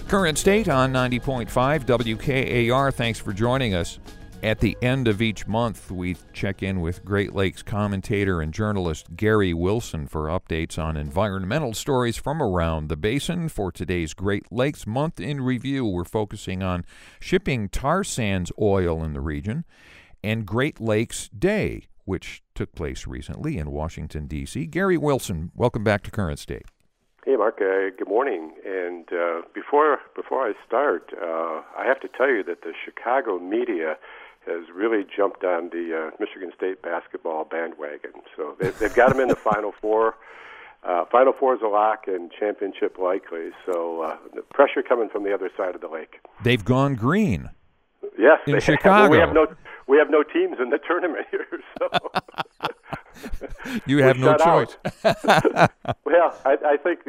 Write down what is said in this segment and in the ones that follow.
Current State on 90.5 WKAR. Thanks for joining us. At the end of each month, we check in with Great Lakes commentator and journalist Gary Wilson for updates on environmental stories from around the basin. For today's Great Lakes Month in Review, we're focusing on shipping tar sands oil in the region and Great Lakes Day, which took place recently in Washington, D.C. Gary Wilson, welcome back to Current State. Hey, Mark. Good morning. And before I start, I have to tell you that the Chicago media has really jumped on the Michigan State basketball bandwagon. So they've got them in the Final Four. Final Four is a lock and championship likely. So the pressure coming from the other side of the lake. They've gone green. Yes, in Chicago. Well, we have no teams in the tournament here. So. You have no choice. Well, I think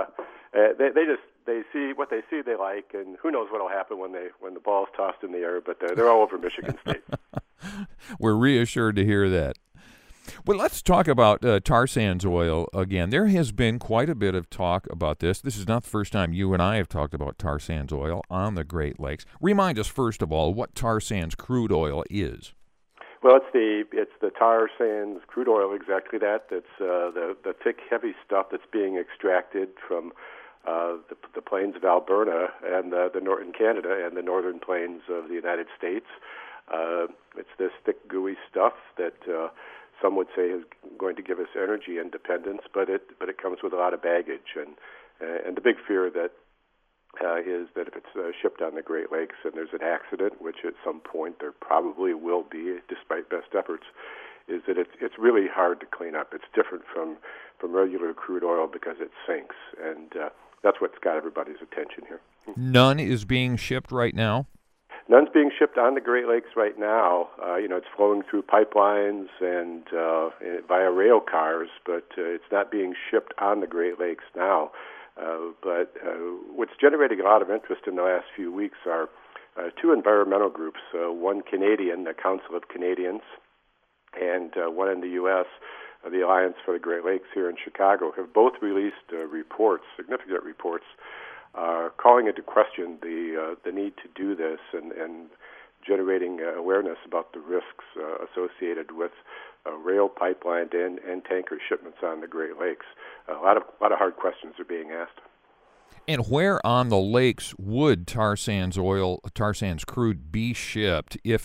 they see what they see they like, and who knows what will happen when the ball's tossed in the air. But they're all over Michigan State. We're reassured to hear that. Well, let's talk about tar sands oil again. There has been quite a bit of talk about this. This is not the first time you and I have talked about tar sands oil on the Great Lakes. Remind us, first of all, what tar sands crude oil is. Well, it's the tar sands crude oil, exactly that. It's the thick, heavy stuff that's being extracted from the plains of Alberta and in Canada and the northern plains of the United States. It's this thick, gooey stuff that some would say is going to give us energy independence, but it comes with a lot of baggage, and the big fear that is that if it's shipped on the Great Lakes and there's an accident, which at some point there probably will be, despite best efforts, is that it's really hard to clean up. It's different from regular crude oil because it sinks, and that's what's got everybody's attention here. None is being shipped right now? None's being shipped on the Great Lakes right now. It's flowing through pipelines and via rail cars, but it's not being shipped on the Great Lakes now. But what's generating a lot of interest in the last few weeks are two environmental groups, one Canadian, the Council of Canadians, and one in the U.S., the Alliance for the Great Lakes here in Chicago, have both released reports, significant reports, calling into question the need to do this and generating awareness about the risks associated with rail, pipeline, and tanker shipments on the Great Lakes. A lot of hard questions are being asked. And where on the lakes would tar sands crude be shipped if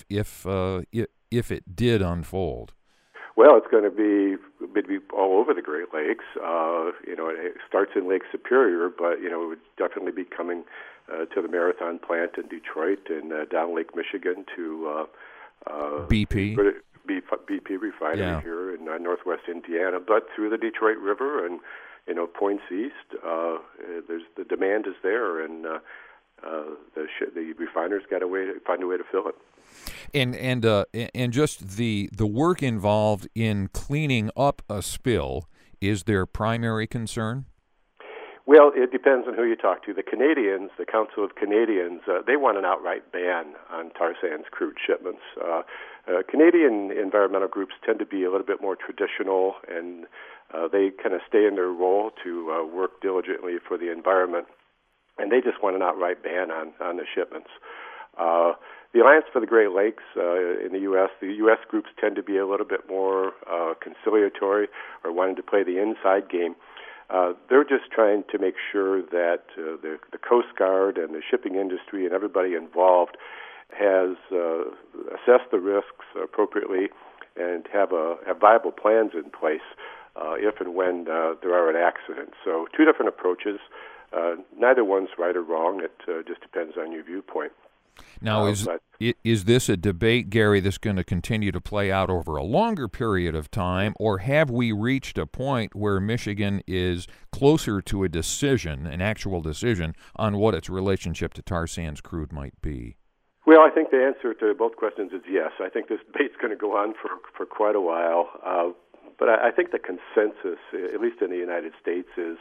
it did unfold? Well, it's going to be all over the Great Lakes. It starts in Lake Superior, but it would definitely be coming to the Marathon plant in Detroit and down Lake Michigan to BP. BP refinery here in northwest Indiana, but through the Detroit River and points east. There's the demand is there, and the refiners got to find a way to fill it. And just the work involved in cleaning up a spill is their primary concern? Well, it depends on who you talk to. The Canadians, the Council of Canadians, they want an outright ban on tar sands crude shipments. Canadian environmental groups tend to be a little bit more traditional, and they kind of stay in their role to work diligently for the environment, and they just want an outright ban on the shipments. The Alliance for the Great Lakes in the U.S. groups tend to be a little bit more conciliatory or wanting to play the inside game. They're just trying to make sure that the Coast Guard and the shipping industry and everybody involved has assessed the risks appropriately and have viable plans in place if and when there are an accident. So two different approaches. Neither one's right or wrong. It just depends on your viewpoint. Now, is this a debate, Gary, that's going to continue to play out over a longer period of time, or have we reached a point where Michigan is closer to a decision, an actual decision, on what its relationship to tar sands crude might be? Well, I think the answer to both questions is yes. I think this debate's going to go on for quite a while. But I think the consensus, at least in the United States, is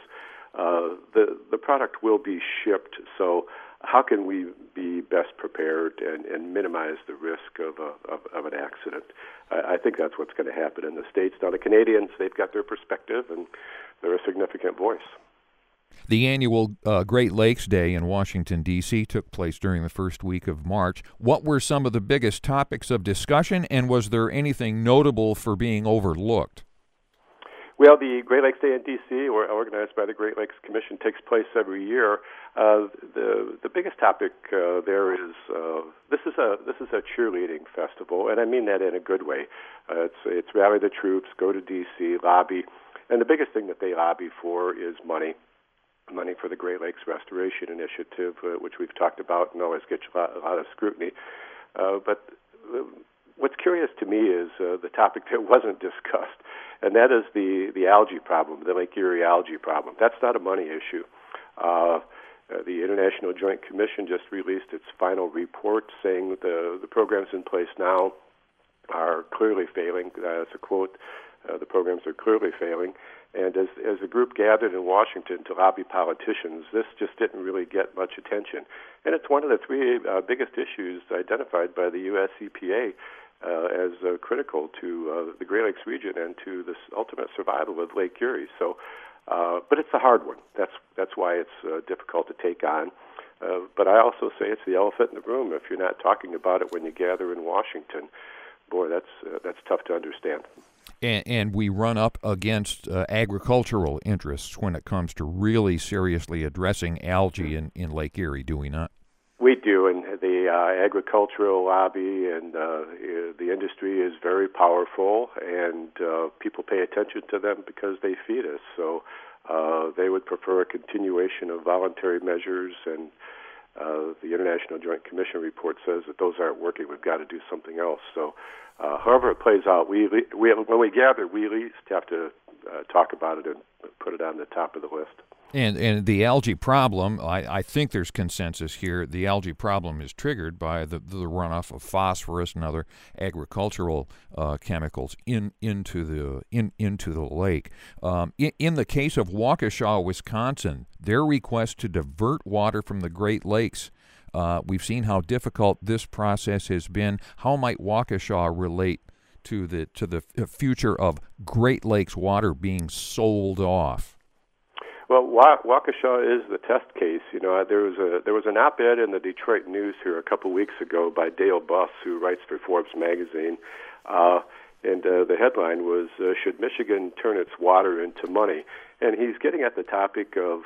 the product will be shipped. So how can we be best prepared and minimize the risk of an accident? I think that's what's going to happen in the States. Now, the Canadians, they've got their perspective, and they're a significant voice. The annual Great Lakes Day in Washington, D.C. took place during the first week of March. What were some of the biggest topics of discussion, and was there anything notable for being overlooked? Well, the Great Lakes Day in D.C., organized by the Great Lakes Commission, takes place every year. The biggest topic there is this is a cheerleading festival, and I mean that in a good way. It's rally the troops, go to D.C., lobby, and the biggest thing that they lobby for is money for the Great Lakes Restoration Initiative, which we've talked about and always gets a lot of scrutiny. But what's curious to me is the topic that wasn't discussed, and that is the algae problem, the Lake Erie algae problem. That's not a money issue. The International Joint Commission just released its final report saying that the programs in place now are clearly failing. That's a quote. The programs are clearly failing. And as the group gathered in Washington to lobby politicians, this just didn't really get much attention. And it's one of the three biggest issues identified by the U.S. EPA as critical to the Great Lakes region and to the ultimate survival of Lake Erie. So, but it's a hard one. That's why it's difficult to take on. But I also say it's the elephant in the room. If you're not talking about it when you gather in Washington, boy, that's tough to understand. And we run up against agricultural interests when it comes to really seriously addressing algae in Lake Erie, do we not? We do, and the agricultural lobby and the industry is very powerful, and people pay attention to them because they feed us. So they would prefer a continuation of voluntary measures, and the International Joint Commission report says that those aren't working. We've got to do something else. So however it plays out, when we gather, we at least have to talk about it and put it on the top of the list. And the algae problem, I think there's consensus here. The algae problem is triggered by the runoff of phosphorus and other agricultural chemicals into the lake. In the case of Waukesha, Wisconsin, their request to divert water from the Great Lakes, we've seen how difficult this process has been. How might Waukesha relate to the future of Great Lakes water being sold off? Well, Waukesha is the test case. You know, there was an op-ed in the Detroit News here a couple weeks ago by Dale Buss, who writes for Forbes magazine, and the headline was "Should Michigan Turn Its Water into Money?" And he's getting at the topic of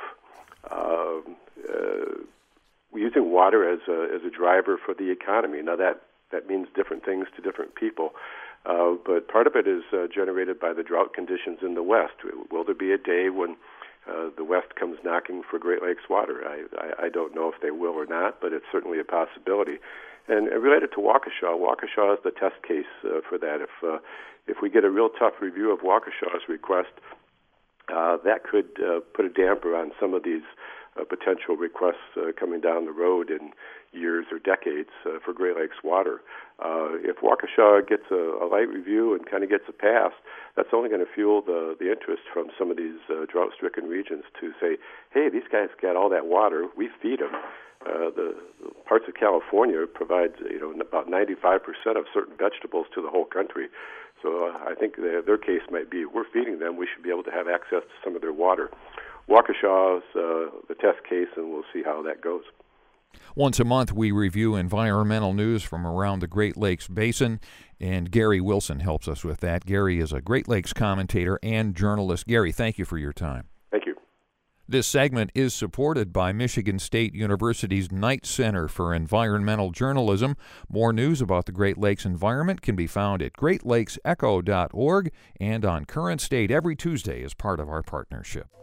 using water as a driver for the economy. Now that means different things to different people. But part of it is generated by the drought conditions in the West. Will there be a day when the West comes knocking for Great Lakes water? I don't know if they will or not, but it's certainly a possibility. And related to Waukesha is the test case for that. If we get a real tough review of Waukesha's request, that could put a damper on some of these potential requests coming down the road in years or decades for Great Lakes water. If Waukesha gets a light review and kind of gets a pass, that's only going to fuel the interest from some of these drought-stricken regions to say, hey, these guys got all that water, we feed them. The parts of California provide about 95% of certain vegetables to the whole country. So I think their case might be, we're feeding them, we should be able to have access to some of their water. Waukesha's the test case, and we'll see how that goes. Once a month, we review environmental news from around the Great Lakes Basin, and Gary Wilson helps us with that. Gary is a Great Lakes commentator and journalist. Gary, thank you for your time. Thank you. This segment is supported by Michigan State University's Knight Center for Environmental Journalism. More news about the Great Lakes environment can be found at greatlakesecho.org and on Current State every Tuesday as part of our partnership.